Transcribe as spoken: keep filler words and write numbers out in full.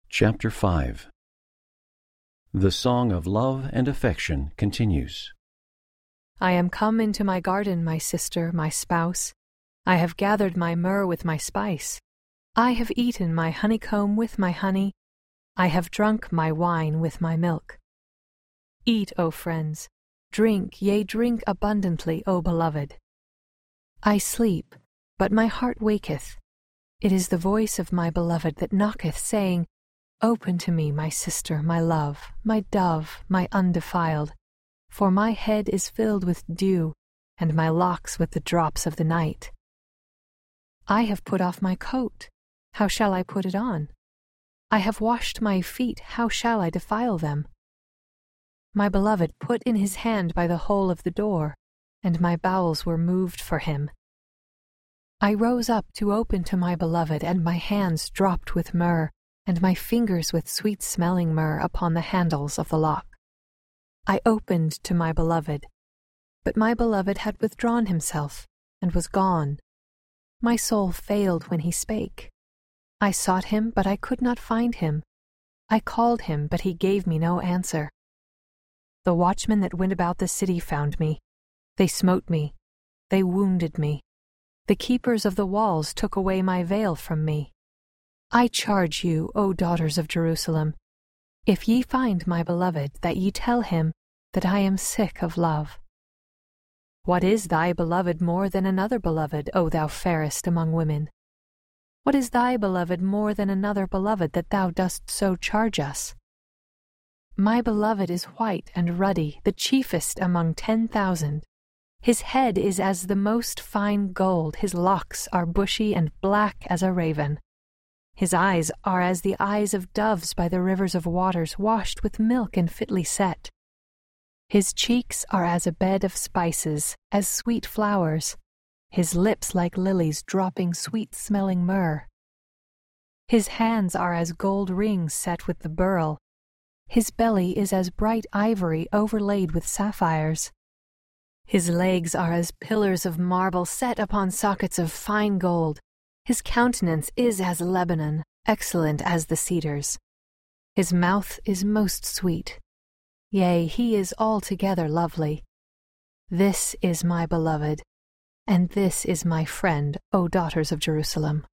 Chapter five. The song of love and affection continues. I am come into my garden, my sister, my spouse. I have gathered my myrrh with my spice. I have eaten my honeycomb with my honey. I have drunk my wine with my milk. Eat, O friends, drink, yea, drink abundantly, O beloved. I sleep, but my heart waketh. It is the voice of my beloved that knocketh, saying, Open to me, my sister, my love, my dove, my undefiled, for my head is filled with dew, and my locks with the drops of the night. I have put off my coat, how shall I put it on? I have washed my feet, how shall I defile them? My beloved put in his hand by the hole of the door, and my bowels were moved for him. I rose up to open to my beloved, and my hands dropped with myrrh, and my fingers with sweet-smelling myrrh upon the handles of the lock. I opened to my beloved, but my beloved had withdrawn himself, and was gone. My soul failed when he spake. I sought him, but I could not find him. I called him, but he gave me no answer. The watchmen that went about the city found me. They smote me. They wounded me. The keepers of the walls took away my veil from me. I charge you, O daughters of Jerusalem, if ye find my beloved, that ye tell him that I am sick of love. What is thy beloved more than another beloved, O thou fairest among women? What is thy beloved more than another beloved, that thou dost so charge us? My beloved is white and ruddy, the chiefest among ten thousand. His head is as the most fine gold, his locks are bushy and black as a raven. His eyes are as the eyes of doves by the rivers of waters, washed with milk and fitly set. His cheeks are as a bed of spices, as sweet flowers, his lips like lilies dropping sweet-smelling myrrh. His hands are as gold rings set with the beryl. His belly is as bright ivory overlaid with sapphires. His legs are as pillars of marble set upon sockets of fine gold. His countenance is as Lebanon, excellent as the cedars. His mouth is most sweet. Yea, he is altogether lovely. This is my beloved, and this is my friend, O daughters of Jerusalem.